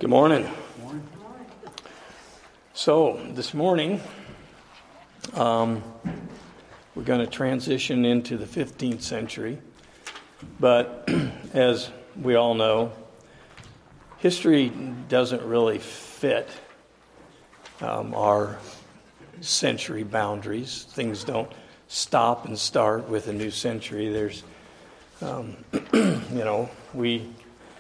Good morning. So this morning, we're going to transition into the 15th century. But as we all know, history doesn't really fit our century boundaries. Things don't stop and start with a new century. There's, we...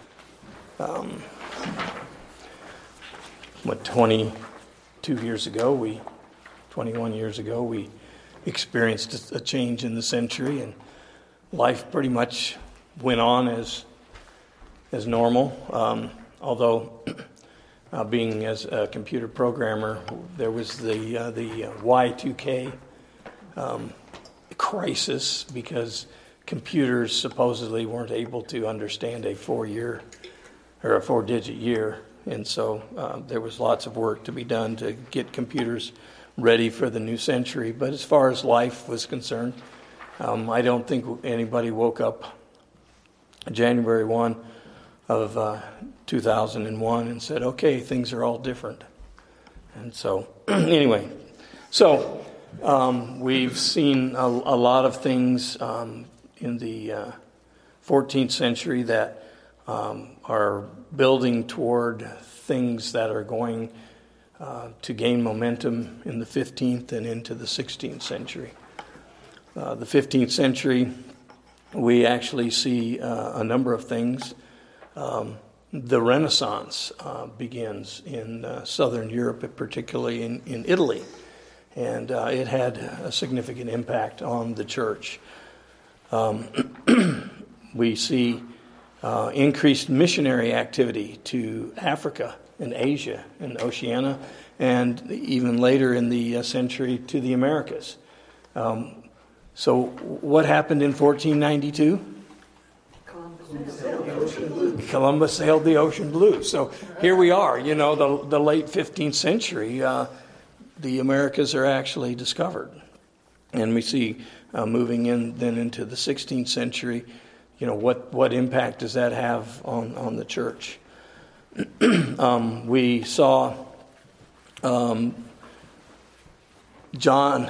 21 years ago, we experienced a change in the century, and life pretty much went on as normal. Although, being as a computer programmer, there was the Y2K crisis because computers supposedly weren't able to understand a 4-digit year. And so there was lots of work to be done to get computers ready for the new century. But as far as life was concerned, I don't think anybody woke up January 1 of 2001 and said, okay, things are all different. And so, anyway, we've seen a lot of things in the 14th century that are building toward things that are going to gain momentum in the 15th and into the 16th century. The 15th century, we actually see a number of things. The Renaissance begins in Southern Europe, particularly in Italy, and it had a significant impact on the church. We see increased missionary activity to Africa and Asia and Oceania, and even later in the century to the Americas. So what happened in 1492? Columbus sailed the ocean blue. So here we are, the late 15th century, the Americas are actually discovered. And we see moving in then into the 16th century, what impact does that have on the church? We saw John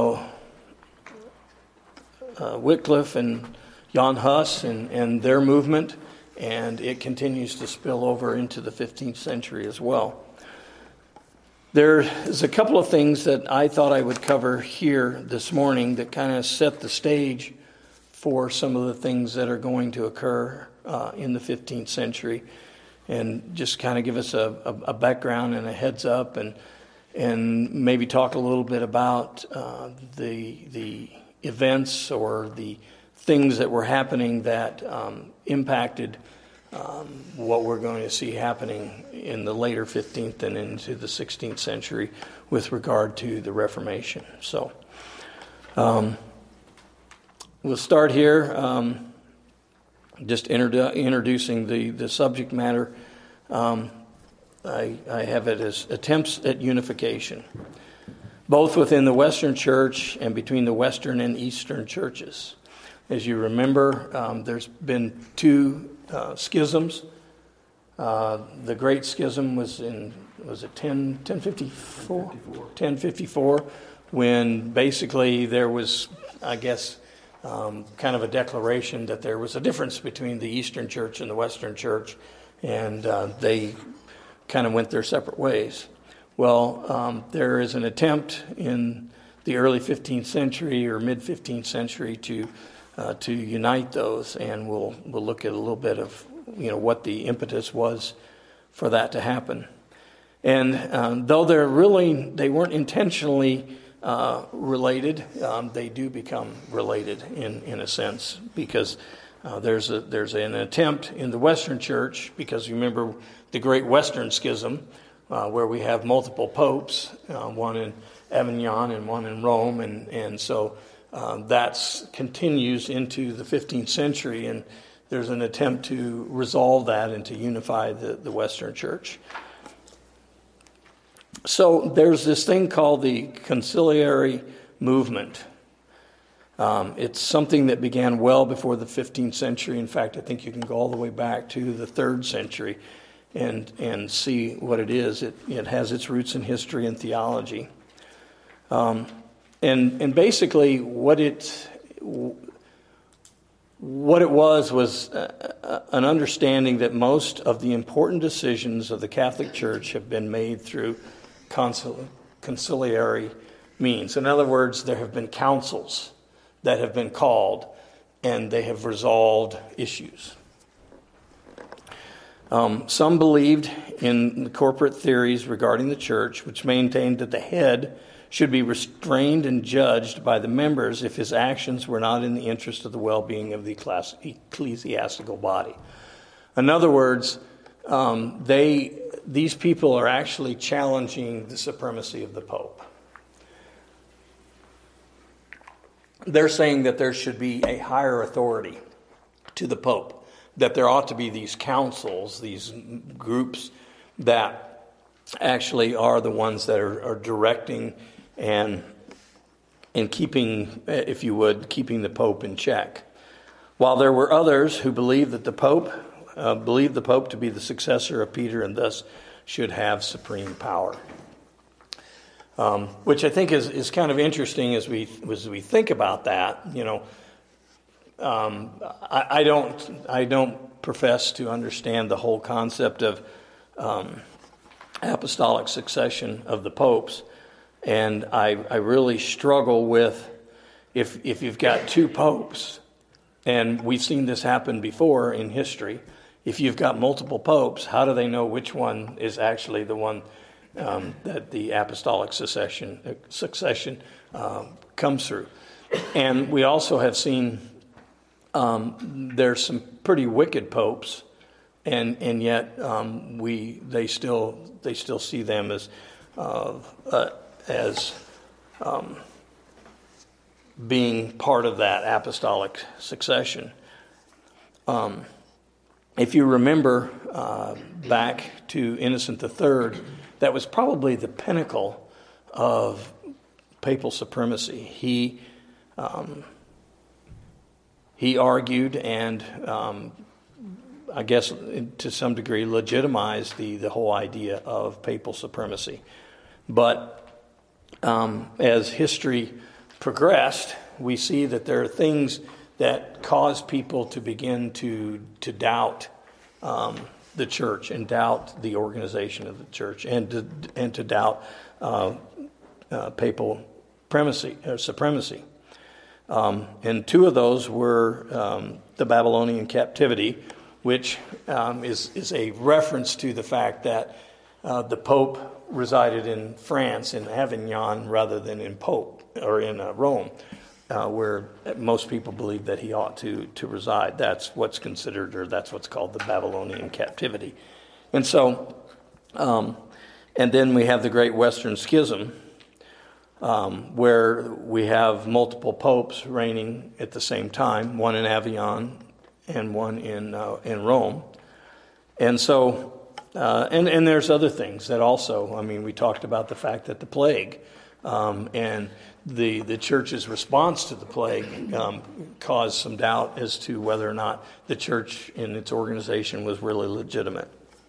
Wycliffe and Jan Hus and their movement, and it continues to spill over into the 15th century as well. There's a couple of things that I thought I would cover here this morning that kind of set the stage for some of the things that are going to occur in the 15th century, and just kind of give us a background and a heads up, and maybe talk a little bit about the events or the things that were happening that impacted what we're going to see happening in the later 15th and into the 16th century with regard to the Reformation. So we'll start here, just introducing the subject matter. I have it as attempts at unification, both within the Western Church and between the Western and Eastern churches. As you remember, there's been two schisms. The Great Schism was in 1054? 1054, when basically there was, I guess, kind of a declaration that there was a difference between the Eastern Church and the Western Church, and they kind of went their separate ways. Well, there is an attempt in the early 15th century or mid-15th century to unite those, and we'll look at a little bit of what the impetus was for that to happen. And though they weren't intentionally related, they do become related in a sense, because there's an attempt in the Western Church, because you remember the Great Western Schism, where we have multiple popes, one in Avignon and one in Rome, and so that continues into the 15th century, and there's an attempt to resolve that and to unify the Western Church. So there's this thing called the conciliary movement. It's something that began well before the 15th century. In fact, I think you can go all the way back to the 3rd century. and see what it is. It has its roots in history and theology. And basically what it was an understanding that most of the important decisions of the Catholic Church have been made through conciliary means. In other words, there have been councils that have been called, and they have resolved issues. Some believed in the corporate theories regarding the church, which maintained that the head should be restrained and judged by the members if his actions were not in the interest of the well-being of the ecclesiastical body. In other words, these people are actually challenging the supremacy of the Pope. They're saying that there should be a higher authority to the Pope, that there ought to be these councils, these groups that actually are the ones that are directing and keeping, if you would, keeping the Pope in check. While there were others who believed that the Pope to be the successor of Peter and thus should have supreme power. Which I think is kind of interesting as we think about that. You know, I don't profess to understand the whole concept of apostolic succession of the popes, and I really struggle with if you've got two popes, and we've seen this happen before in history. If you've got multiple popes, how do they know which one is actually the one that the apostolic succession comes through? And we also have seen there's some pretty wicked popes, and yet they still see them as being part of that apostolic succession. If you remember back to Innocent III, that was probably the pinnacle of papal supremacy. He argued and I guess to some degree legitimized the whole idea of papal supremacy. But as history progressed, we see that there are things that cause people to begin to doubt the church and doubt the organization of the church and to doubt papal supremacy. And two of those were the Babylonian captivity, which is a reference to the fact that the Pope resided in France, in Avignon, rather than in Rome, where most people believe that he ought to reside. That's what's considered, or that's what's called the Babylonian captivity. And so, and then we have the Great Western Schism, where we have multiple popes reigning at the same time, one in Avignon and one in Rome. And so, and there's other things that also, I mean, we talked about the fact that the plague and the church's response to the plague caused some doubt as to whether or not the church in its organization was really legitimate.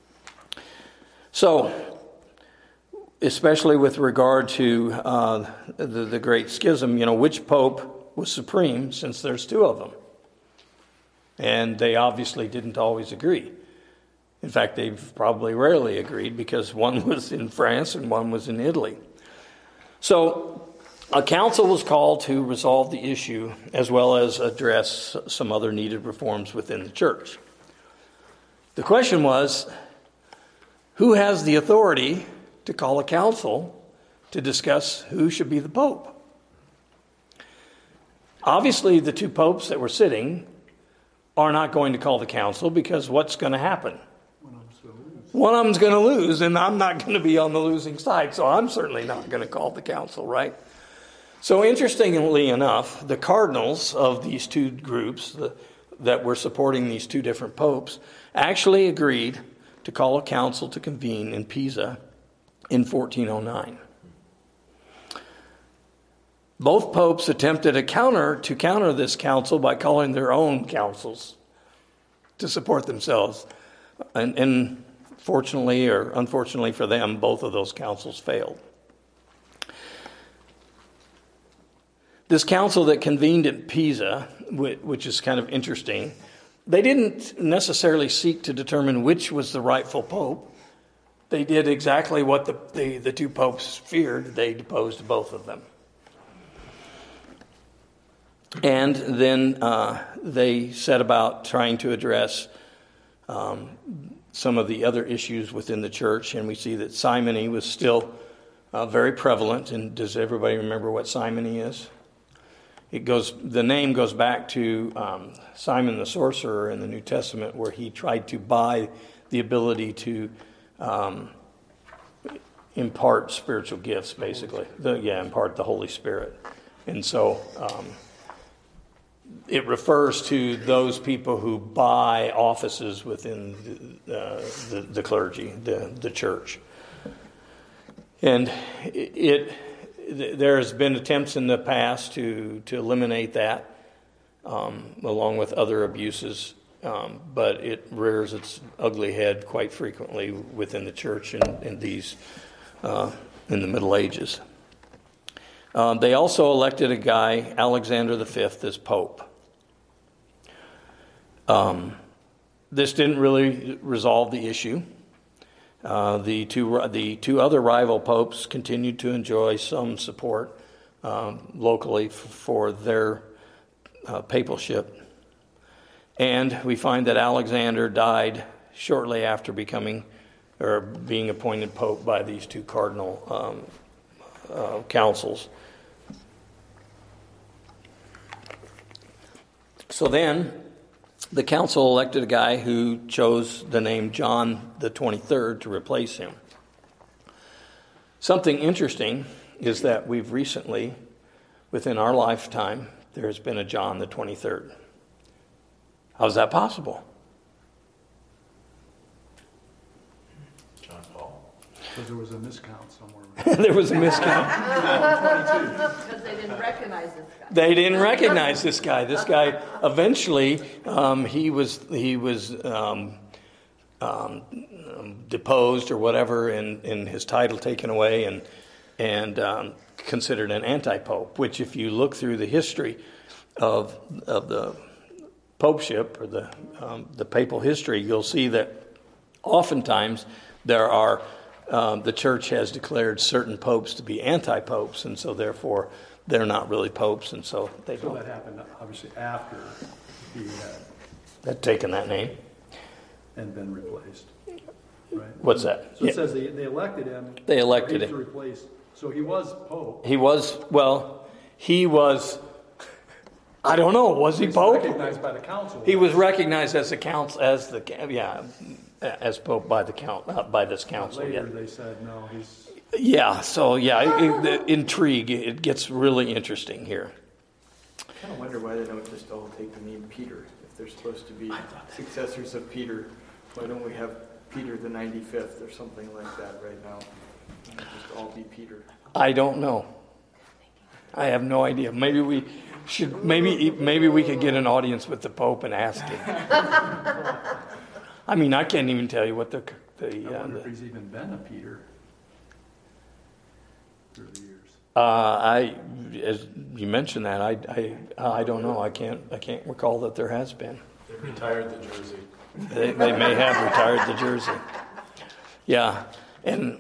So, especially with regard to the Great Schism, you know, which pope was supreme, since there's two of them? And they obviously didn't always agree. In fact, they've probably rarely agreed, because one was in France and one was in Italy. So a council was called to resolve the issue, as well as address some other needed reforms within the church. The question was, who has the authority to call a council to discuss who should be the pope? Obviously, the two popes that were sitting are not going to call the council, because what's going to happen? One of them's going to lose, and I'm not going to be on the losing side, so I'm certainly not going to call the council, right? So interestingly enough, the cardinals of these two groups that were supporting these two different popes actually agreed to call a council to convene in Pisa in 1409. Both popes attempted to counter this council by calling their own councils to support themselves. And Fortunately or unfortunately for them, both of those councils failed. This council that convened at Pisa, which is kind of interesting, they didn't necessarily seek to determine which was the rightful pope. They did exactly what the two popes feared. They deposed both of them. And then they set about trying to address some of the other issues within the church. And we see that simony was still very prevalent. And does everybody remember what simony is? The name goes back to Simon the sorcerer in the New Testament, where he tried to buy the ability to impart spiritual gifts, basically. Impart the Holy Spirit. And so it refers to those people who buy offices within the clergy, the church. And there has been attempts in the past to eliminate that, along with other abuses, but it rears its ugly head quite frequently within the church in the Middle Ages. They also elected a guy, Alexander V, as Pope. This didn't really resolve the issue. The two other rival popes continued to enjoy some support locally for their papalship. And we find that Alexander died shortly after being appointed pope by these two cardinal councils. So then, the council elected a guy who chose the name John the 23rd to replace him. Something interesting is that we've recently, within our lifetime, there has been a John the 23rd. How's that possible? John Paul. Because there was a miscount somewhere. There was a miscount. Because they didn't recognize this guy. They didn't recognize this guy. This guy eventually he was deposed or whatever, and his title taken away, and considered an anti-pope. Which, if you look through the history of the popeship or the papal history, you'll see that oftentimes there are the church has declared certain popes to be anti-popes, and so therefore they're not really popes, and so they don't. So that happened obviously after he had taken that name and been replaced, right? What's that? So it says they elected him. They elected him to replace. So he was pope. He was. I don't know. Was he pope? Recognized by the council. He was recognized as the council, as pope by this council. Later they said no. He's. Yeah. So the intrigue. It gets really interesting here. I kind of wonder why they don't just all take the name Peter if they're supposed to be successors of Peter. Why don't we have Peter the 95th or something like that right now? Just all be Peter. I don't know. I have no idea. Maybe we should. Maybe we could get an audience with the Pope and ask him. I mean, I can't even tell you what I wonder if he's even been a Peter through the years. As you mentioned that, I don't know. I can't recall that there has been. They retired the jersey. They may have retired the jersey. Yeah, and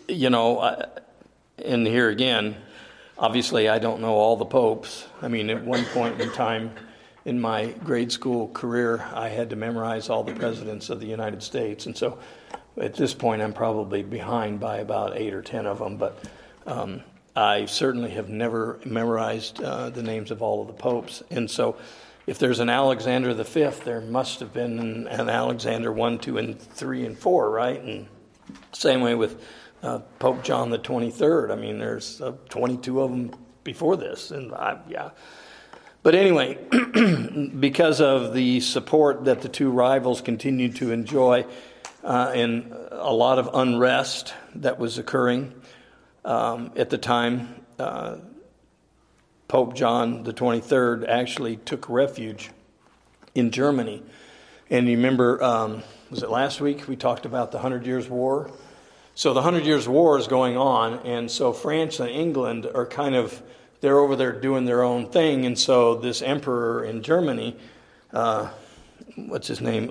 and here again, obviously I don't know all the popes. I mean, at one point in time in my grade school career, I had to memorize all the presidents of the United States, and so at this point I'm probably behind by about 8 or 10 of them, but I certainly have never memorized the names of all of the popes. And so if there's an Alexander V, there must have been an Alexander 1, 2, and 3, and 4, right? And same way with Pope John the 23rd. I mean, there's 22 of them before this. And But anyway, because of the support that the two rivals continued to enjoy and a lot of unrest that was occurring at the time, Pope John the 23rd actually took refuge in Germany. And you remember, was it last week we talked about the 100 Years' War? So the 100 Years' War is going on, and so France and England are they're over there doing their own thing, and so this emperor in Germany, what's his name?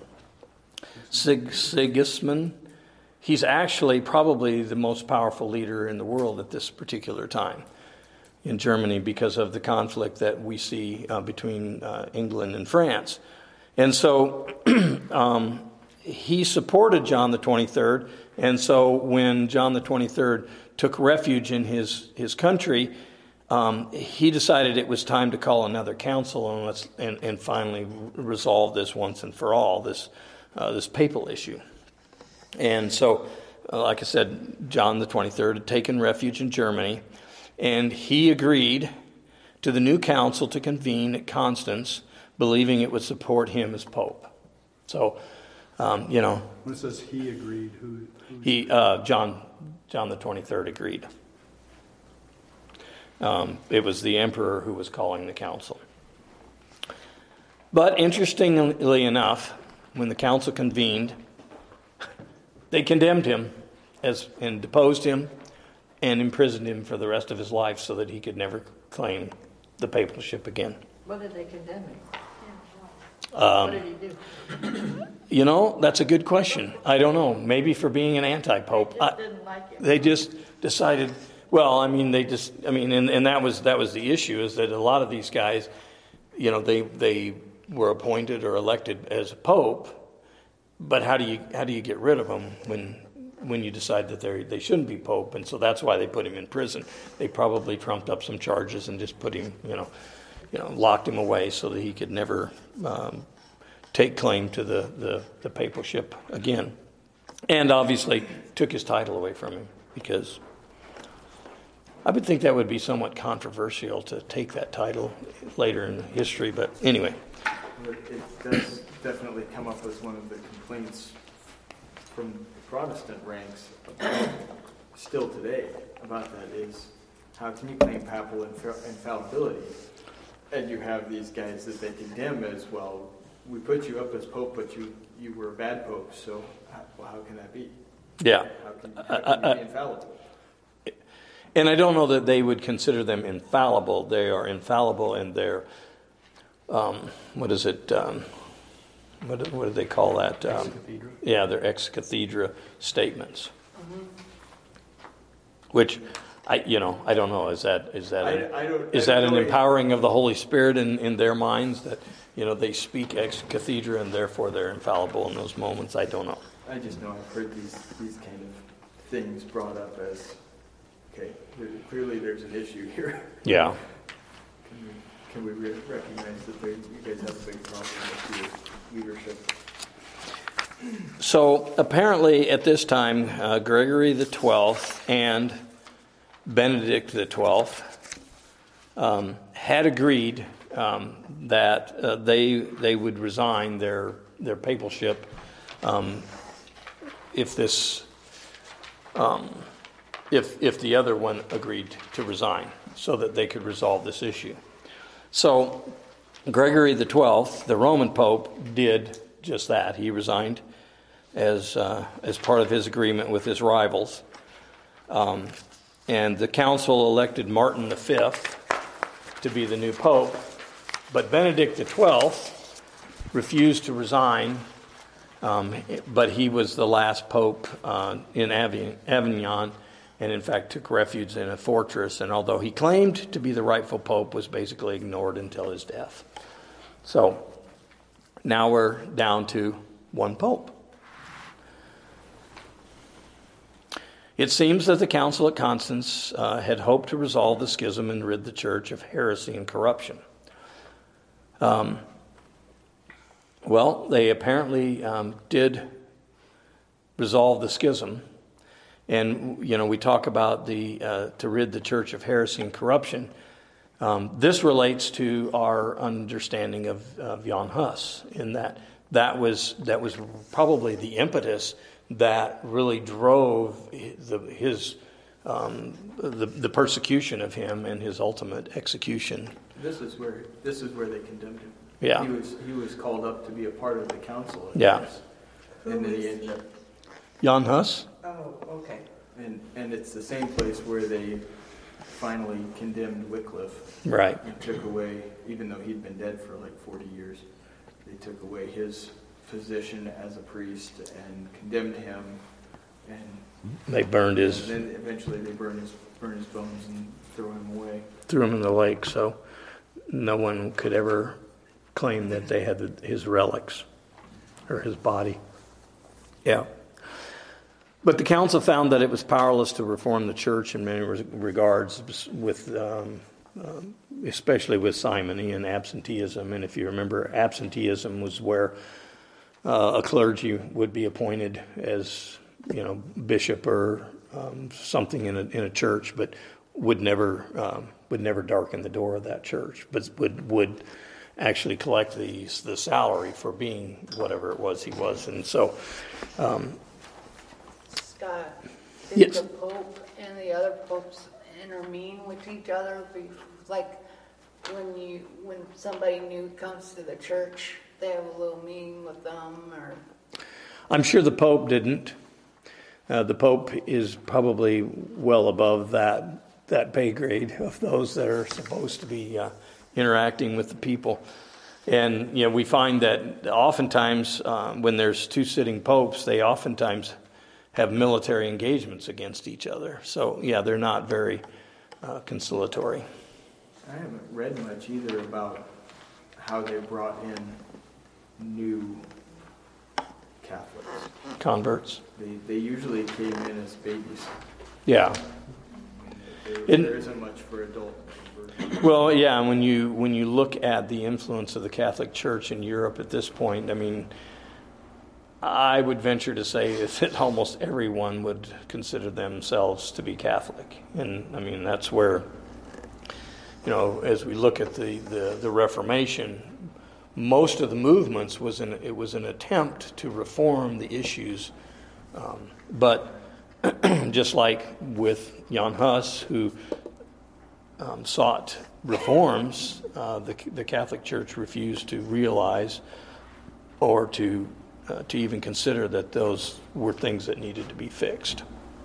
Sigismund. He's actually probably the most powerful leader in the world at this particular time in Germany because of the conflict that we see between England and France. And so he supported John the 23rd, and so when John the 23rd took refuge in his country, he decided it was time to call another council and finally resolve this once and for all, this papal issue. And so, like I said, John the 23rd had taken refuge in Germany, and he agreed to the new council to convene at Constance, believing it would support him as pope. So, When it says he agreed, John the 23rd agreed. It was the emperor who was calling the council. But interestingly enough, when the council convened, they condemned him and deposed him and imprisoned him for the rest of his life so that he could never claim the papalship again. What did they condemn him? What did he do? That's a good question. I don't know. Maybe for being an anti-pope. They just didn't like it. They just decided. Well, and that was the issue, is that a lot of these guys, they were appointed or elected as a pope, but how do you get rid of them when you decide that they shouldn't be pope? And so that's why they put him in prison. They probably trumped up some charges and just put him, locked him away so that he could never take claim to the papalship again. And obviously took his title away from him, because I would think that would be somewhat controversial to take that title later in history. But anyway. It does definitely come up as one of the complaints from the Protestant ranks still today about that is, how can you claim papal infallibility? And you have these guys that they condemn as, well, we put you up as pope, but you were a bad pope, so how can that be? Yeah. How can you be infallible? And I don't know that they would consider them infallible. They are infallible in their, what is it? What do they call that? Ex cathedra. Yeah, their ex cathedra statements. Mm-hmm. Which I don't know. Is that an empowering of the Holy Spirit in their minds that they speak ex cathedra and therefore they're infallible in those moments? I don't know. I just know I've heard these kind of things brought up as, okay, clearly there's an issue here. Yeah. Can we recognize that you guys have a big problem with your leadership? So apparently at this time, Gregory the 12th and Benedict the 12th had agreed that they would resign their papalship if the other one agreed to resign, so that they could resolve this issue. So Gregory the 12th, the Roman Pope, did just that. He resigned as part of his agreement with his rivals. And the council elected Martin V to be the new pope. But Benedict XII refused to resign, but he was the last pope in Avignon, and in fact took refuge in a fortress, and although he claimed to be the rightful pope, was basically ignored until his death. So now we're down to one pope. It seems that the council at Constance had hoped to resolve the schism and rid the church of heresy and corruption. Well, they apparently did resolve the schism. And, we talk about to rid the church of heresy and corruption. This relates to our understanding of Jan Hus, in that was probably the impetus that really drove the persecution of him and his ultimate execution. This is where they condemned him. Yeah. He was called up to be a part of the council. Yeah. And then he ended up, Jan Hus? Oh, okay. and it's the same place where they finally condemned Wycliffe. Right. And took away, even though he'd been dead for like 40 years, they took away his position as a priest and condemned him. And They burned his, then eventually they burn his bones and throw him away. threw him in the lake, so no one could ever claim that they had his relics or his body. Yeah. But the council found that it was powerless to reform the church in many regards, with especially with simony and absenteeism. And if you remember, absenteeism was where a clergy would be appointed as, bishop or something in a church, but would never darken the door of that church, but would actually collect the salary for being whatever it was he was. And so, Scott, did Yes. the Pope and the other popes intervene with each other? Like when somebody new comes to the church, they have a little meeting with them, or? I'm sure the Pope didn't. The Pope is probably well above that pay grade of those that are supposed to be interacting with the people. And we find that oftentimes when there's two sitting popes, they oftentimes have military engagements against each other. So they're not very conciliatory. I haven't read much either about how they brought in new Catholics. Converts. They usually came in as babies. Yeah. There isn't much for adult conversion. Well, yeah, when you look at the influence of the Catholic Church in Europe at this point, I mean, I would venture to say that almost everyone would consider themselves to be Catholic. And I mean, that's where, as we look at the Reformation, most of the movements was an attempt to reform the issues, but just like with Jan Hus, who sought reforms, the Catholic Church refused to realize or to even consider that those were things that needed to be fixed.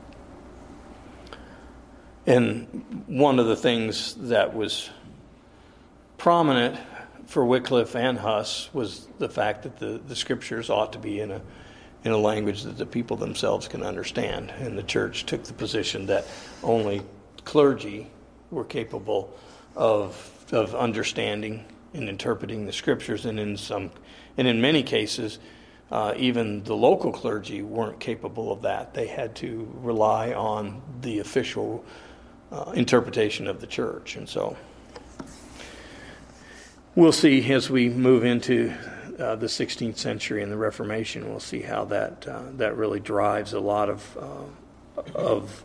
And one of the things that was prominent for Wycliffe and Hus was the fact that the scriptures ought to be in a language that the people themselves can understand. And the church took the position that only clergy were capable of understanding and interpreting the scriptures, and in many cases, even the local clergy weren't capable of that. They had to rely on the official interpretation of the church. And so we'll see as we move into the 16th century and the Reformation, we'll see how that really drives a lot of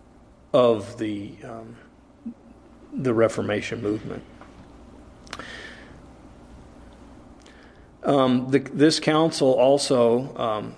the Reformation movement. This council also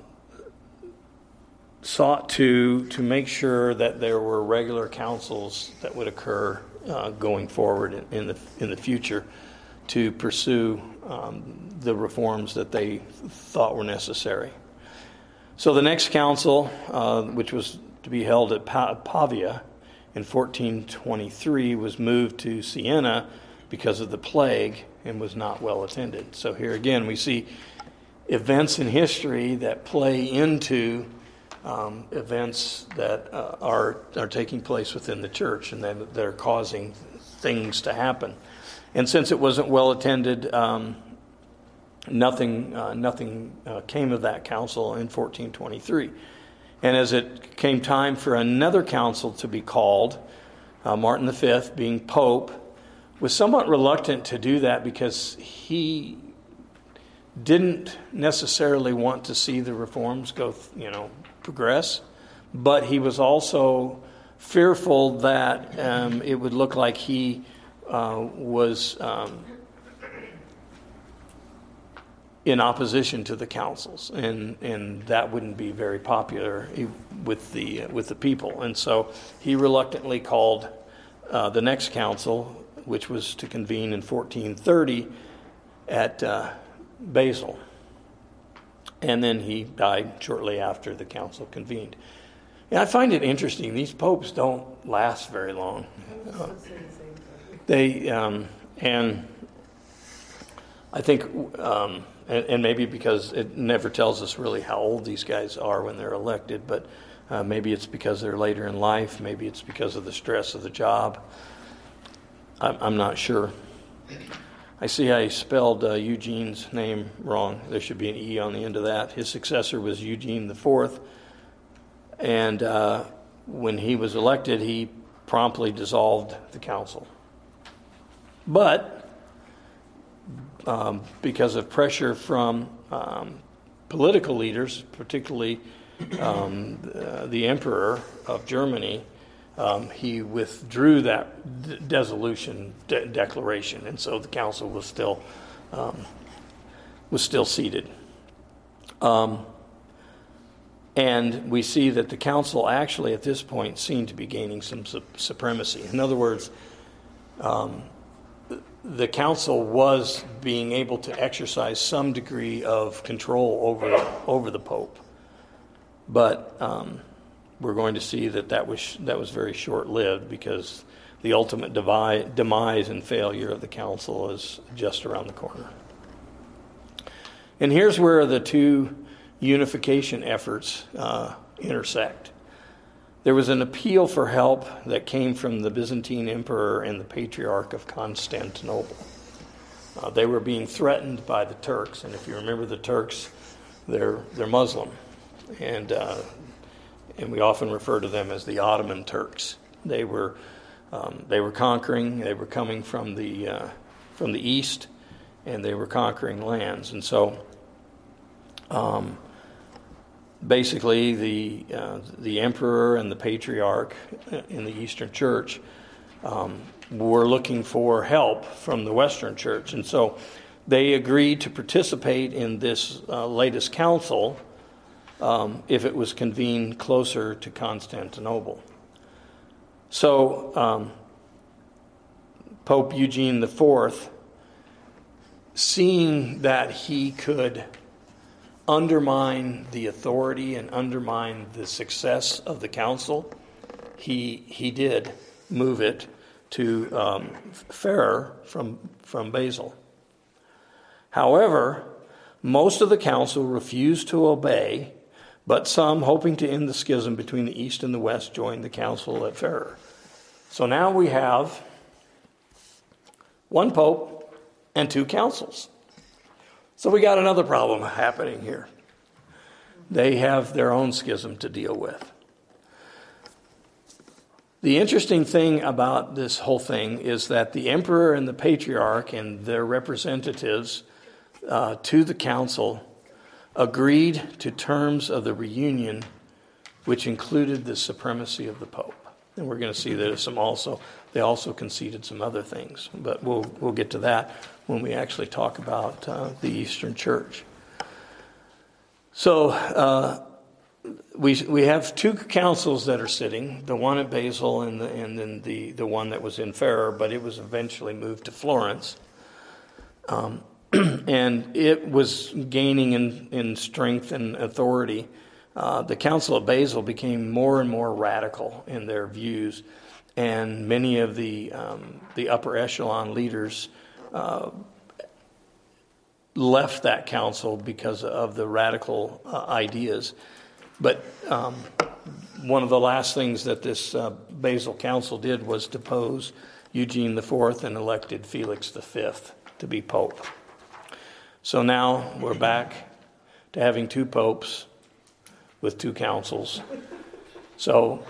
sought to make sure that there were regular councils that would occur going forward in the future to pursue the reforms that they thought were necessary. So the next council, which was to be held at Pavia in 1423, was moved to Siena because of the plague and was not well attended. So here again we see events in history that play into events that are taking place within the church and that are causing things to happen. And since it wasn't well attended, nothing came of that council in 1423. And as it came time for another council to be called, Martin V, being Pope, was somewhat reluctant to do that because he didn't necessarily want to see the reforms progress, but he was also fearful that it would look like he was in opposition to the councils, and that wouldn't be very popular with the people. And so he reluctantly called the next council, which was to convene in 1430, at Basel. And then he died shortly after the council convened. And I find it interesting. These popes don't last very long. And I think, and maybe because it never tells us really how old these guys are when they're elected, but maybe it's because they're later in life. Maybe it's because of the stress of the job. I'm not sure. I see I spelled Eugene's name wrong. There should be an E on the end of that. His successor was Eugene IV. And when he was elected, he promptly dissolved the council. But because of pressure from political leaders, particularly the Emperor of Germany, he withdrew that dissolution declaration, and so the council was still seated. And we see that the council actually at this point seemed to be gaining some supremacy. In other words, the council was being able to exercise some degree of control over the Pope. But we're going to see that was very short-lived, because the ultimate demise and failure of the council is just around the corner. And here's where the two unification efforts intersect. There was an appeal for help that came from the Byzantine Emperor and the Patriarch of Constantinople. They were being threatened by the Turks, and if you remember the Turks, they're Muslim, and we often refer to them as the Ottoman Turks. They were conquering. They were coming from the east, and they were conquering lands, and so. Basically, the emperor and the patriarch in the Eastern Church were looking for help from the Western Church, and so they agreed to participate in this latest council if it was convened closer to Constantinople. So Pope Eugene IV, seeing that he could undermine the authority and undermine the success of the council, he did move it to Ferrer from Basel. However, most of the council refused to obey, but some, hoping to end the schism between the East and the West, joined the council at Ferrer. So now we have one pope and two councils. So we got another problem happening here. They have their own schism to deal with. The interesting thing about this whole thing is that the emperor and the patriarch and their representatives to the council agreed to terms of the reunion, which included the supremacy of the pope. And we're going to see that they also conceded some other things, but we'll get to that when we actually talk about the Eastern Church. So we have two councils that are sitting, the one at Basel and then the one that was in Ferrer, but it was eventually moved to Florence. And it was gaining in strength and authority. The Council of Basel became more and more radical in their views, and many of the upper echelon leaders left that council because of the radical ideas. But one of the last things that this Basel Council did was depose Eugene IV and elected Felix V to be pope. So now we're back to having two popes with two councils. So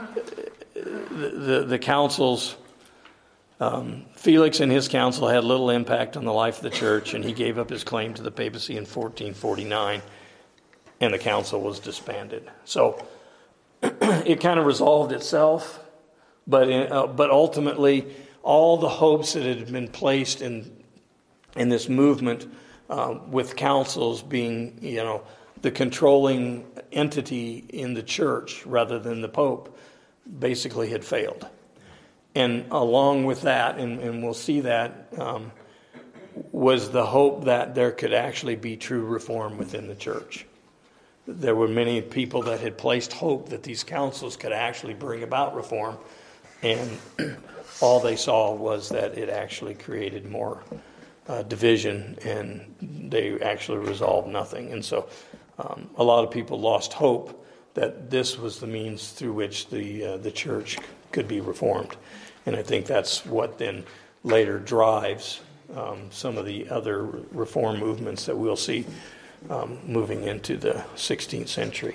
the councils, Felix and his council had little impact on the life of the church, and he gave up his claim to the papacy in 1449, and the council was disbanded. So it kind of resolved itself, but ultimately all the hopes that had been placed in this movement with councils being, the controlling entity in the church rather than the Pope, basically had failed. And along with that, and we'll see that, was the hope that there could actually be true reform within the church. There were many people that had placed hope that these councils could actually bring about reform, and all they saw was that it actually created more division, and they actually resolved nothing. And so a lot of people lost hope that this was the means through which the church could be reformed. And I think that's what then later drives some of the other reform movements that we'll see moving into the 16th century.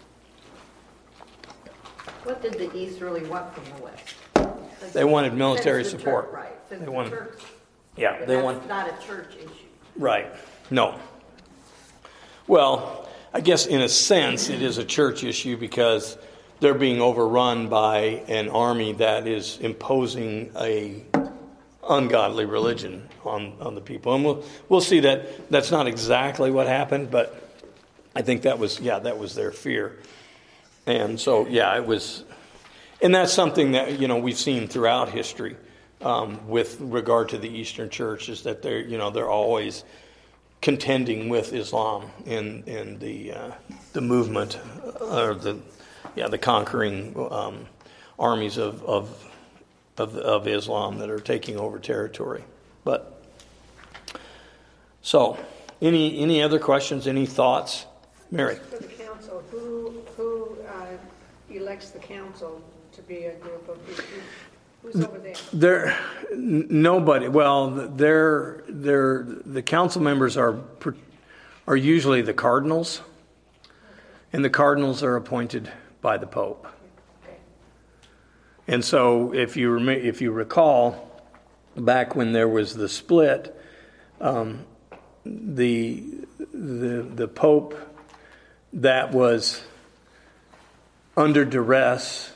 What did the East really want from the West? They wanted military Since the support. church, right. Since They the wanted- church, Yeah, but they that's want. not a church issue. Right. No. Well, I guess in a sense it is a church issue because they're being overrun by an army that is imposing a ungodly religion on the people. And we'll see that that's not exactly what happened, but I think that was their fear. And so, it was, and that's something that, we've seen throughout history with regard to the Eastern Church, is that they're always contending with Islam in the movement, or the conquering armies of Islam that are taking over territory. But so, any other questions? Any thoughts, Mary? For the council, who elects the council to be a group of people? Who's over there? Nobody. Well, the council members are usually the cardinals, and the cardinals are appointed by the Pope. Okay. And so, if you recall, back when there was the split, the Pope that was under duress,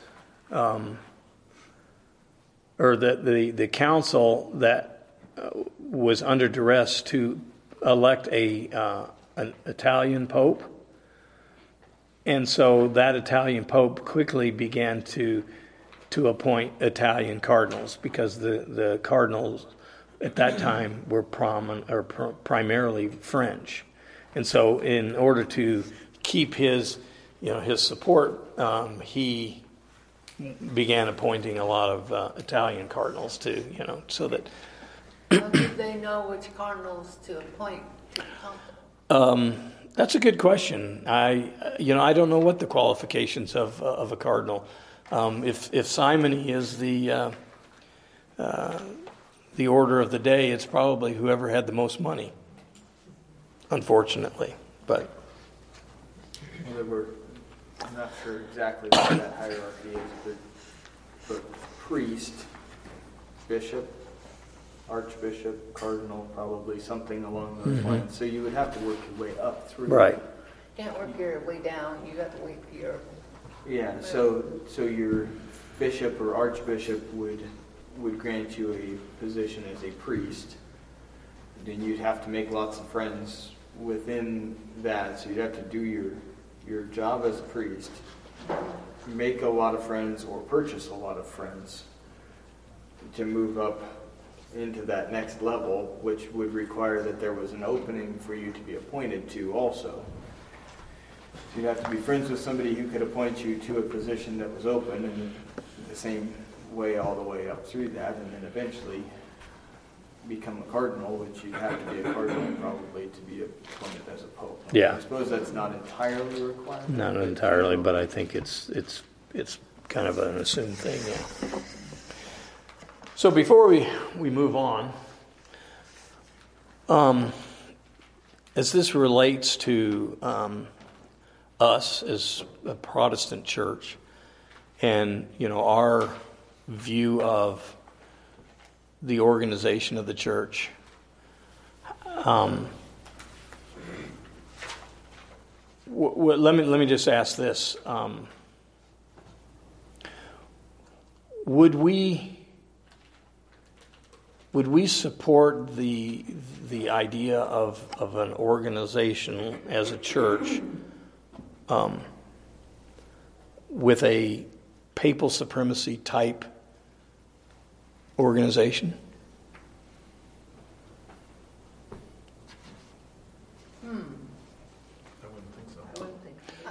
or the council that was under duress to elect an Italian Pope. And so that Italian Pope quickly began to appoint Italian cardinals, because the cardinals at that time were primarily French. And so in order to keep his support, he began appointing a lot of Italian cardinals so that. How did they know which cardinals to appoint to the council? That's a good question. I don't know what the qualifications of a cardinal. If simony is the order of the day, it's probably whoever had the most money, unfortunately. But I'm not sure exactly what that hierarchy is, but priest, bishop, archbishop, cardinal, probably something along those lines. So you would have to work your way up through. right. Can't work your way down. You got to wait for your. Yeah. So your bishop or archbishop would grant you a position as a priest. Then you'd have to make lots of friends within that. So you'd have to do your job as a priest, make a lot of friends or purchase a lot of friends to move up into that next level, which would require that there was an opening for you to be appointed to also. So you'd have to be friends with somebody who could appoint you to a position that was open, and the same way all the way up through that, and then eventually become a cardinal, which you'd have to be a cardinal probably to be appointed as a pope. Yeah. I suppose that's not entirely required. Not entirely, but I think it's kind of an assumed thing. Yeah. So before we move on, as this relates to us as a Protestant church, and our view of the organization of the church, let me just ask this: would we support the idea of an organization as a church with a papal supremacy type organization?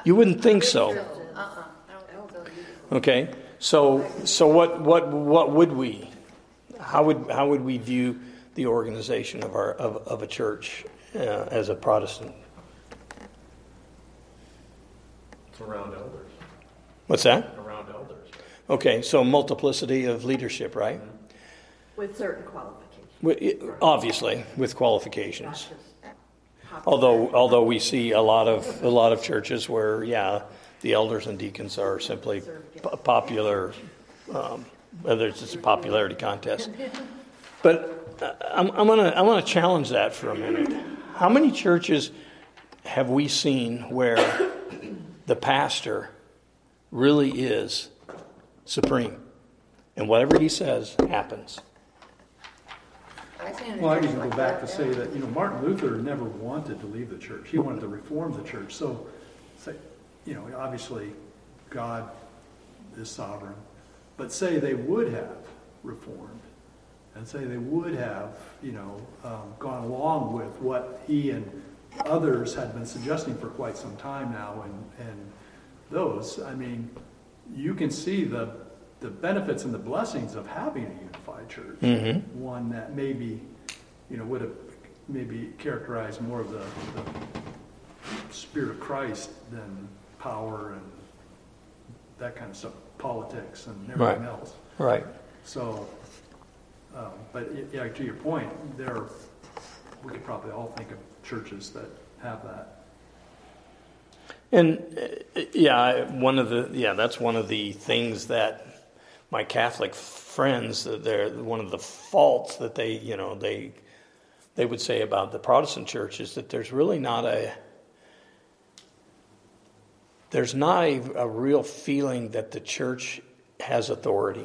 You wouldn't think so. I don't think so either. Okay, so what would we? How would we view the organization of a church as a Protestant? It's around elders. What's that? Around elders. Okay, so multiplicity of leadership, right? With certain qualifications. Obviously, with qualifications. Not just popular. Although we see a lot of churches where the elders and deacons are simply popular. Whether it's just a popularity contest, but I'm gonna challenge that for a minute. How many churches have we seen where the pastor really is supreme, and whatever he says happens? Well, I can go back to say that, Martin Luther never wanted to leave the church. He wanted to reform the church. So, obviously, God is sovereign. But say they would have reformed, and say they would have, gone along with what he and others had been suggesting for quite some time now, and those, you can see the benefits and the blessings of having a unified church. Mm-hmm. One that maybe, would have maybe characterized more of the Spirit of Christ than power and that kind of stuff, politics and everything else. Right. So, but to your point, we could probably all think of churches that have that. And that's one of the things that my Catholic friends, one of the faults that they would say about the Protestant church is that there's really not a real feeling that the church has authority.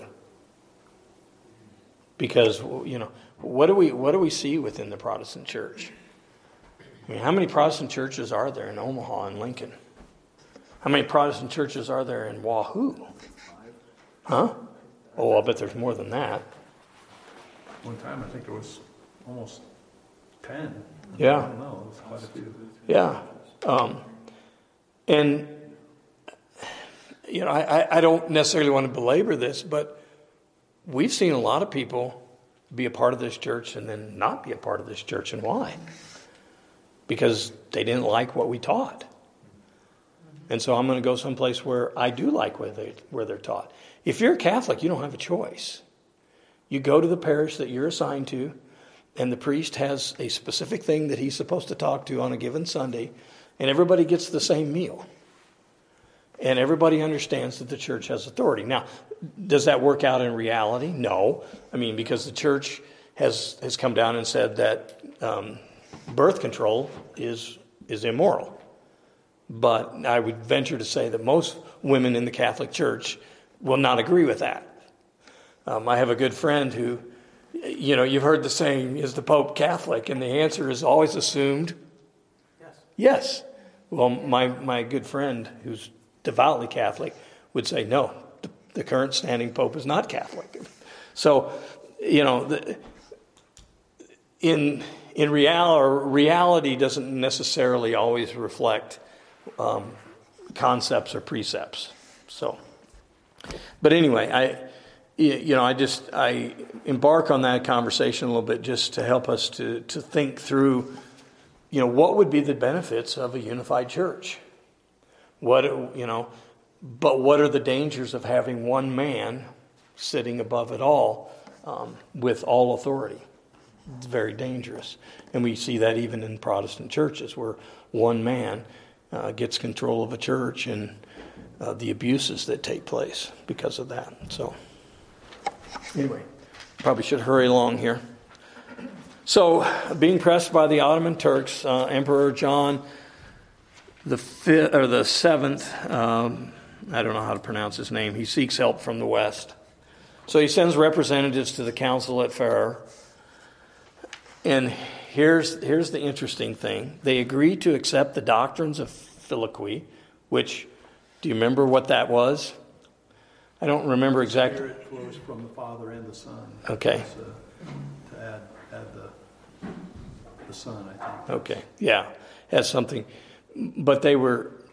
Because what do we see within the Protestant church? How many Protestant churches are there in Omaha and Lincoln? How many Protestant churches are there in Wahoo? Huh? Oh, I bet there's more than that. One time, I think there was almost 10. Yeah. I don't know. It was quite a few. Yeah. And I don't necessarily want to belabor this, but we've seen a lot of people be a part of this church and then not be a part of this church. And why? Because they didn't like what we taught. And so I'm going to go someplace where I do like where they're taught. If you're a Catholic, you don't have a choice. You go to the parish that you're assigned to, and the priest has a specific thing that he's supposed to talk to on a given Sunday, and everybody gets the same meal. And everybody understands that the church has authority. Now, does that work out in reality? No. Because the church has come down and said that birth control is immoral. But I would venture to say that most women in the Catholic Church will not agree with that. I have a good friend who, you've heard the saying, is the Pope Catholic? And the answer is always assumed, yes. Well, my good friend who's devoutly Catholic would say, no, the current standing Pope is not Catholic. So, in reality doesn't necessarily always reflect concepts or precepts. So, but anyway, I embark on that conversation a little bit just to help us to think through, what would be the benefits of a unified church? But what are the dangers of having one man sitting above it all with all authority? It's very dangerous. And we see that even in Protestant churches where one man gets control of a church and the abuses that take place because of that. So, anyway, probably should hurry along here. So, being pressed by the Ottoman Turks, Emperor John the Seventh, I don't know how to pronounce his name. He seeks help from the West. So he sends representatives to the council at Ferrara. And here's the interesting thing. They agree to accept the doctrines of Filioque, which, do you remember what that was? I don't remember exactly. Spirit flows from the Father and the Son. Okay. To add the Son, I think. Okay, yeah, has something. But they were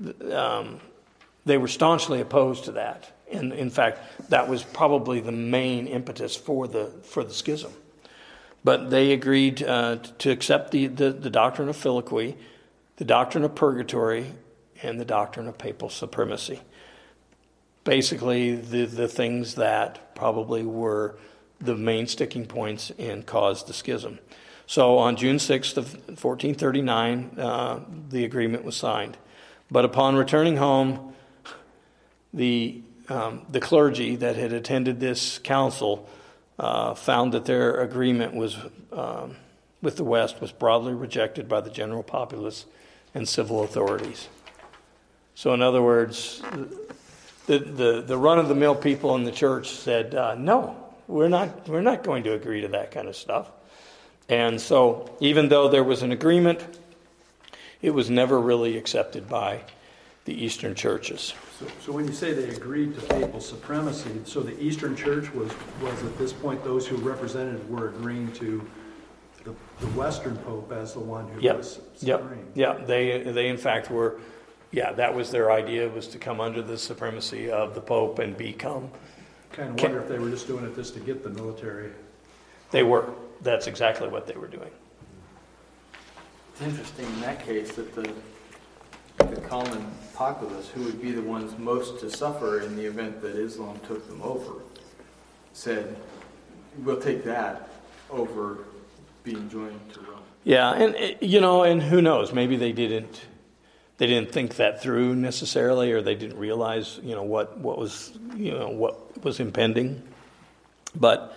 they were staunchly opposed to that. And in fact, that was probably the main impetus for the schism. But they agreed to accept the doctrine of filioque, the doctrine of purgatory, and the doctrine of papal supremacy. Basically, the things that probably were the main sticking points and caused the schism. So on June 6th of 1439, the agreement was signed. But upon returning home, the clergy that had attended this council found that their agreement was with the West was broadly rejected by the general populace and civil authorities. So in other words, the run-of-the-mill people in the church said, no, we're not going to agree to that kind of stuff. And so even though there was an agreement, it was never really accepted by the Eastern churches. So when you say they agreed to papal supremacy, so the Eastern Church was at this point, those who represented were agreeing to the Western Pope as the one who was supreme. Yeah, they in fact were, that was their idea, was to come under the supremacy of the Pope and become... Kind of wonder if they were just doing it just to get the military. They were. That's exactly what they were doing. It's interesting in that case that the common populace, who would be the ones most to suffer in the event that Islam took them over, said, we'll take that over being joined to Rome. Yeah, and who knows, maybe they didn't think that through necessarily, or they didn't realize, what was impending. But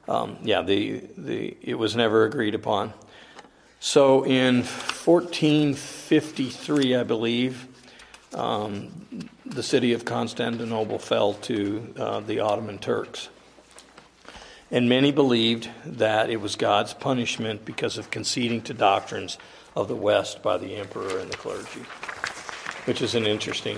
it was never agreed upon. So in 1453, I believe, the city of Constantinople fell to the Ottoman Turks. And many believed that it was God's punishment because of conceding to doctrines of the West by the emperor and the clergy, which is an interesting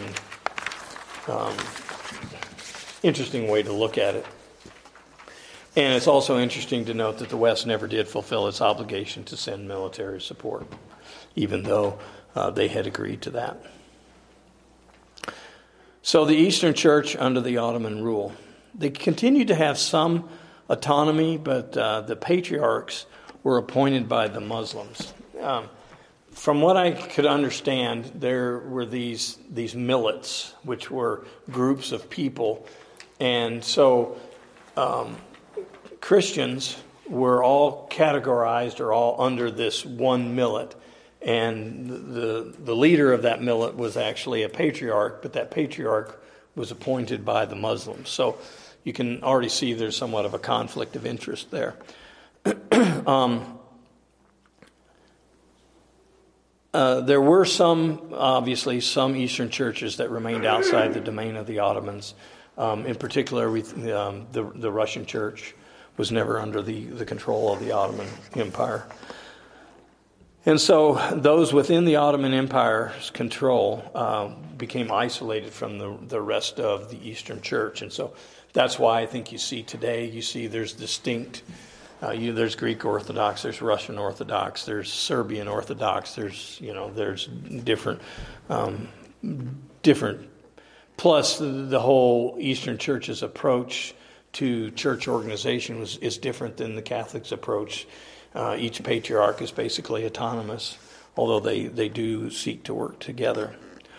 way to look at it. And it's also interesting to note that the West never did fulfill its obligation to send military support, even though they had agreed to that. So the Eastern Church under the Ottoman rule, they continued to have some autonomy, but the patriarchs were appointed by the Muslims. From what I could understand, there were these millets, which were groups of people, and so Christians were all categorized or all under this one millet, and the leader of that millet was actually a patriarch, but that patriarch was appointed by the Muslims. So you can already see there's somewhat of a conflict of interest there. There were obviously some Eastern churches that remained outside the domain of the Ottomans. In particular, the Russian church was never under the control of the Ottoman Empire. And so those within the Ottoman Empire's control became isolated from the rest of the Eastern Church. And so that's why I think you see there's distinct, there's Greek Orthodox, there's Russian Orthodox, there's Serbian Orthodox, there's different, plus the whole Eastern Church's approach to church organization is different than the Catholics' approach. Each patriarch is basically autonomous, although they do seek to work together.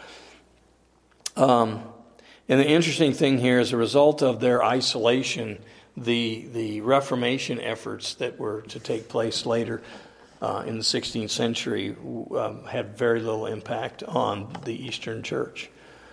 And the interesting thing here, as a result of their isolation, the Reformation efforts that were to take place later in the 16th century had very little impact on the Eastern Church.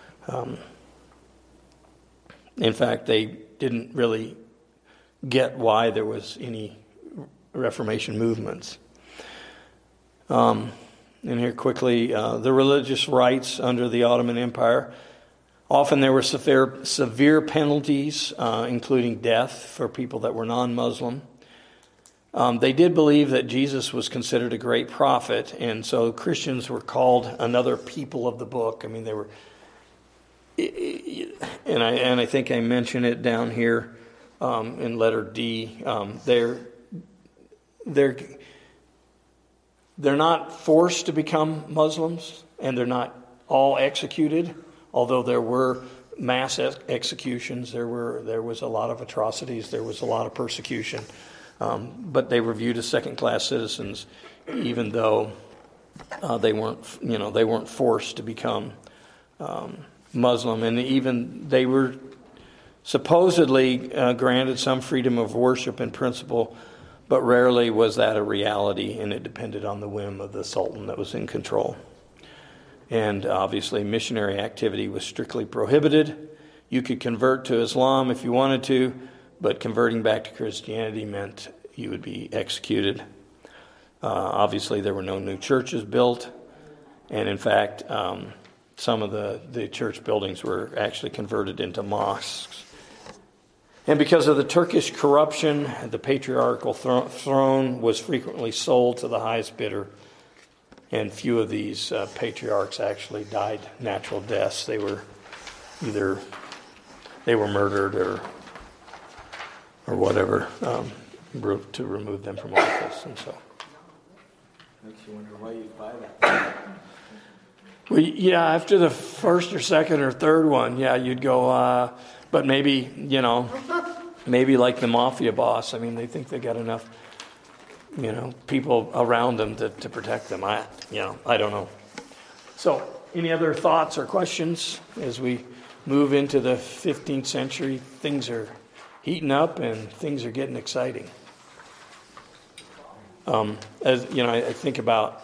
In fact, they didn't really get why there was any Reformation movements. And here quickly, the religious rights under the Ottoman Empire. Often there were severe penalties, including death for people that were non-Muslim. They did believe that Jesus was considered a great prophet, and so Christians were called another people of the book. I mean, they were, and I think I mentioned it down here in letter D. They're not forced to become Muslims, and they're not all executed, although there were mass executions. There was a lot of atrocities. There was a lot of persecution. But they were viewed as second-class citizens, even though they weren't forced to become Muslim, and even they were supposedly granted some freedom of worship in principle, but rarely was that a reality, and it depended on the whim of the sultan that was in control. And obviously, missionary activity was strictly prohibited. You could convert to Islam if you wanted to, but converting back to Christianity meant you would be executed. Obviously, there were no new churches built, and in fact, some of the church buildings were actually converted into mosques. And because of the Turkish corruption, the patriarchal throne was frequently sold to the highest bidder, and few of these patriarchs actually died natural deaths. They were murdered or whatever to remove them from office, and so. Makes you wonder why you buy that. Well, yeah, after the first or second or third one, yeah, you'd go, but maybe like the mafia boss. I mean, they think they got enough, people around them to protect them. I don't know. So, any other thoughts or questions as we move into the 15th century? Things are heating up and things are getting exciting. I think about,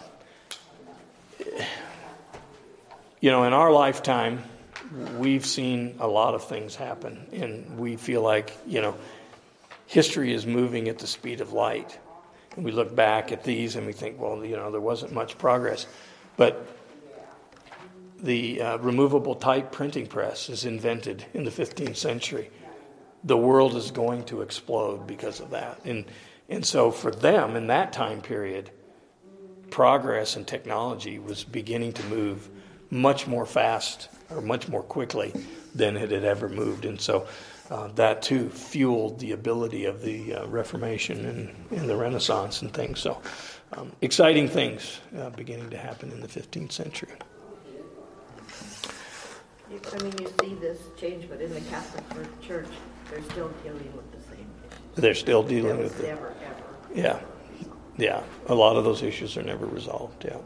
in our lifetime, we've seen a lot of things happen, and we feel like, history is moving at the speed of light. And we look back at these and we think, well, there wasn't much progress. But the removable type printing press is invented in the 15th century. The world is going to explode because of that. And so for them, in that time period, progress and technology was beginning to move much more fast or much more quickly than it had ever moved. And so that too fueled the ability of the Reformation and the Renaissance and things. So exciting things beginning to happen in the 15th century. You see this change, but in the Catholic Church, they're still dealing with the same issues. They're still dealing with it. Never, ever. Yeah. A lot of those issues are never resolved. Yeah.